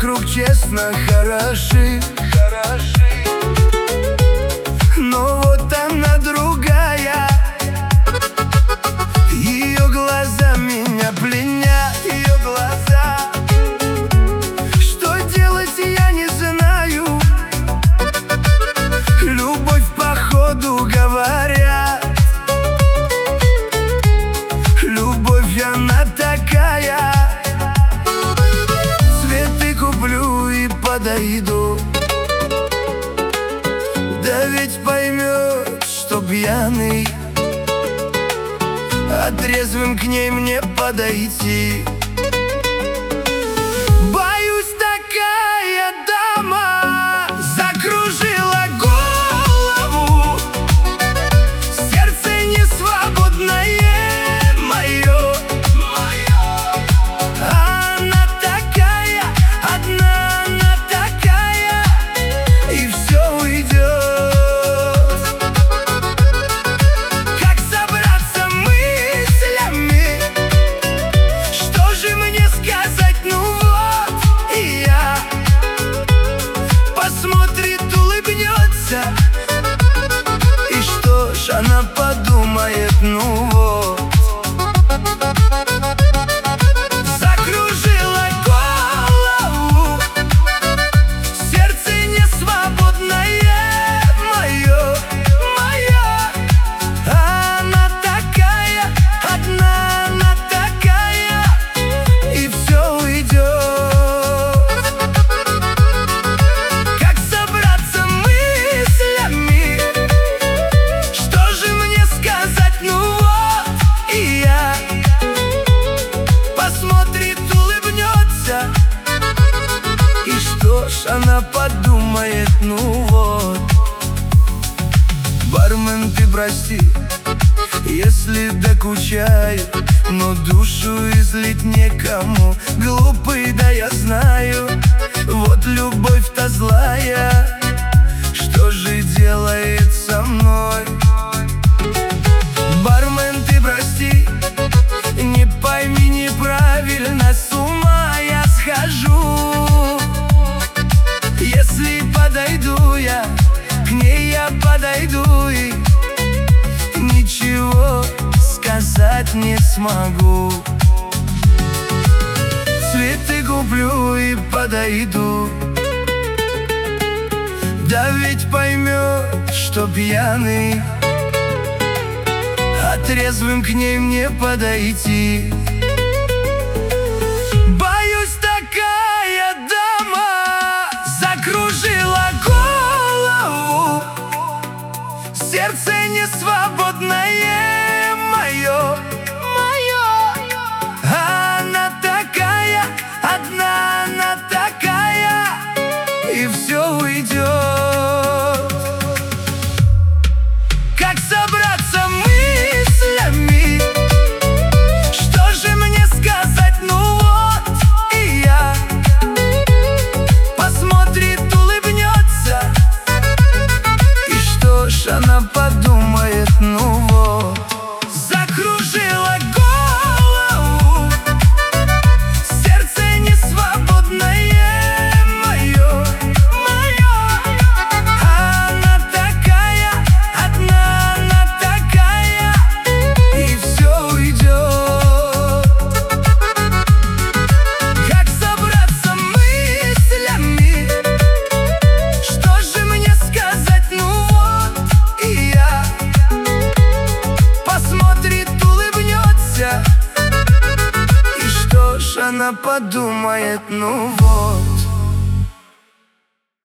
вокруг честно хороши, но вот она другая. Ее глаза меня пленят, ее глаза. Что делать, я не знаю. Любовь походу говорят. Любовь она такая. Цветы куплю и подойду. Да ведь поймет, что пьяный, а трезвым к ней мне подойти. Боюсь, такая дама закружила голову. Сердце не свободное мое. Она такая, одна она такая, и все уйдет. Как собраться мыслями? Что же мне сказать? Ну вот и я. Посмотрит, улыбнется, и что ж она подумает? Ну вот. Закружила голову. Сердце не свободное мое. Она такая, одна она такая, и все уйдет. Как собраться мыслями? Что же мне сказать? Ну вот и я. Посмотрит, улыбнется, и что ж она подумает? Ну вот. Бармен, ты прости, если докучаю, но душу излить некому. Глупый, да я знаю, вот любовь-то злая. Что же делает со мной? Бармен, ты прости, не пойми неправильно, с ума я схожу. Если подойду я, к ней я подойду, и ничего сказать не смогу. Цветы куплю и подойду. Да ведь поймет, что пьяный, а трезвым к ней мне подойти. Боюсь, такая дама закружила голову. Сердце не свободное мое. Она такая, одна она такая, и все уйдет. Как собраться мыслями? Что же мне сказать? Ну вот и я. Посмотрит, улыбнется, и что ж она подумает? Ну вот. Закружила голову. Сердце не свободное мое. Она такая, одна она такая, и все уйдет. Как собраться мыслями? Что же мне сказать? Ну вот и я. Посмотрит, улыбнется, и что ж она подумает? Ну вот.